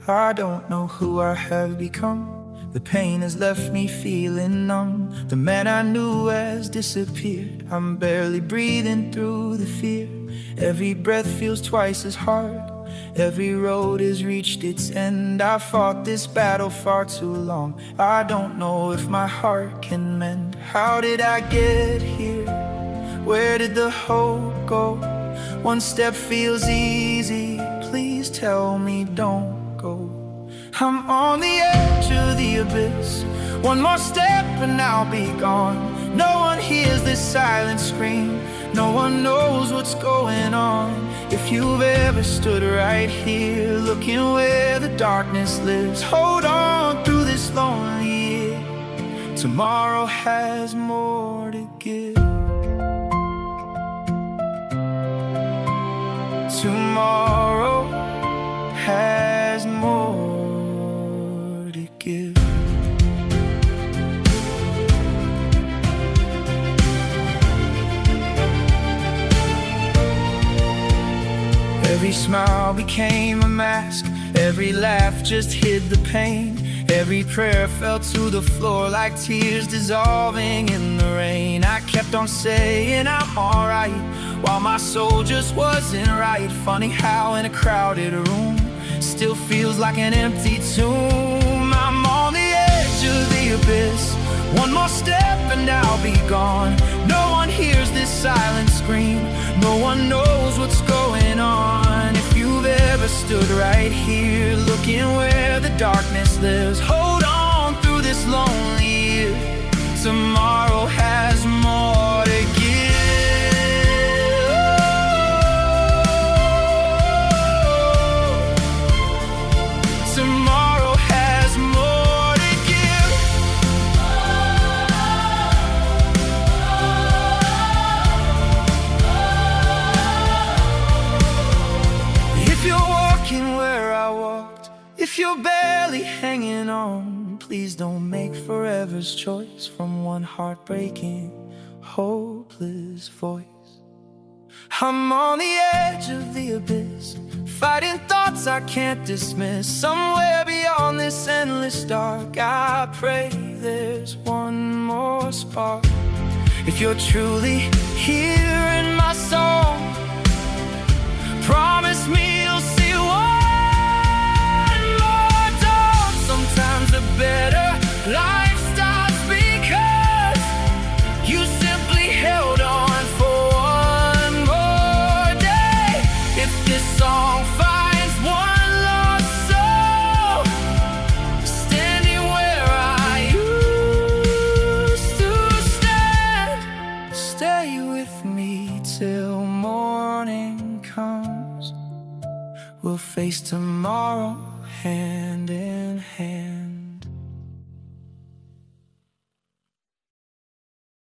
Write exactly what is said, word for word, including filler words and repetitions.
I don't know who I have become. The pain has left me feeling numb. The man I knew has disappeared. I'm barely breathing through the fear. Every breath feels twice as hard. Every road has reached its end. I fought this battle far too long. I don't know if my heart can mend. How did I get here? Where did the hope go? One step feels easy. Please tell me don't go. I'm on the edge of the abyss. One more step and I'll be gone. No one hears this silent scream. No one knows what's going on. If you've ever stood right here, looking where the darkness lives, hold on through this lonely year. Tomorrow has more to give. Tomorrow has more to give. Every smile became a mask. Every laugh just hid the pain. Every prayer fell to the floor like tears dissolving in the rain. I kept on saying I'm alright, while my soul just wasn't right. Funny how in a crowded room still feels like an empty tomb. I'm on the edge of the abyss. One more step and I'll be gone. No one hears this silent scream. No one knows what's going on. If you've ever stood right here, looking where the darkness lives, hold on through this lonely year. Tomorrow has more to give. Tomorrow has more to give. If you're walking where I walked, if you're barely hanging on, please don't make forever's choice from one heartbreaking, hopeless voice. I'm on the edge of the abyss, fighting thoughts I can't dismiss. Somewhere beyond this endless dark, I pray there's one more spark. If you're truly here in my soul, promise me you'll see one more dawn. Sometimes a better life starts because you simply held on for one more day. If this song finds one lost soul standing where I used to stand, stay with me till morning comes. We'll face tomorrow hand in hand.